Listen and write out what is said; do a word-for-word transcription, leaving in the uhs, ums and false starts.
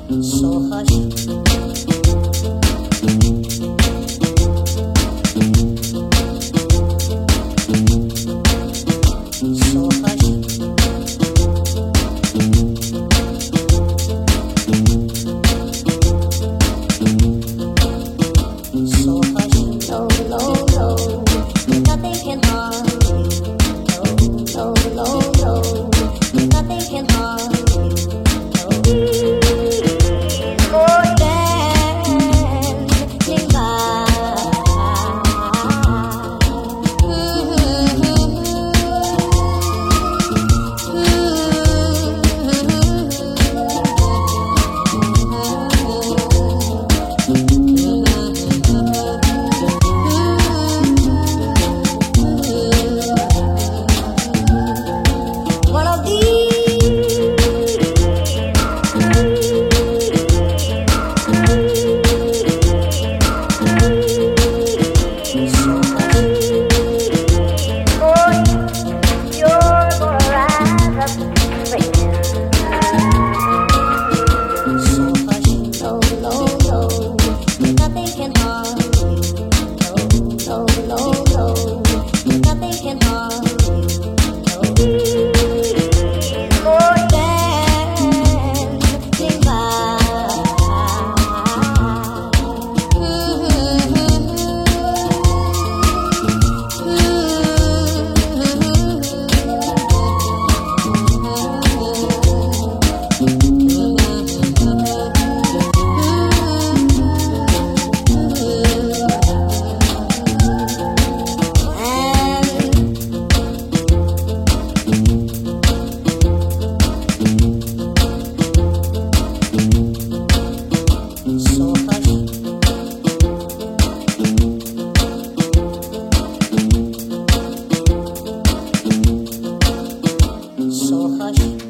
So hush. So hush. So hush. No, no, no. Nothing can harm you. No, no, no, no. Nothing can harm you. No. Please go dancing by. One of these boy, you're gonna rise up singing. So hush, no, no, no, nothing can harm you. No, no, no, no, nothing can harm you. No. Please go dancing by. So hush. So hush.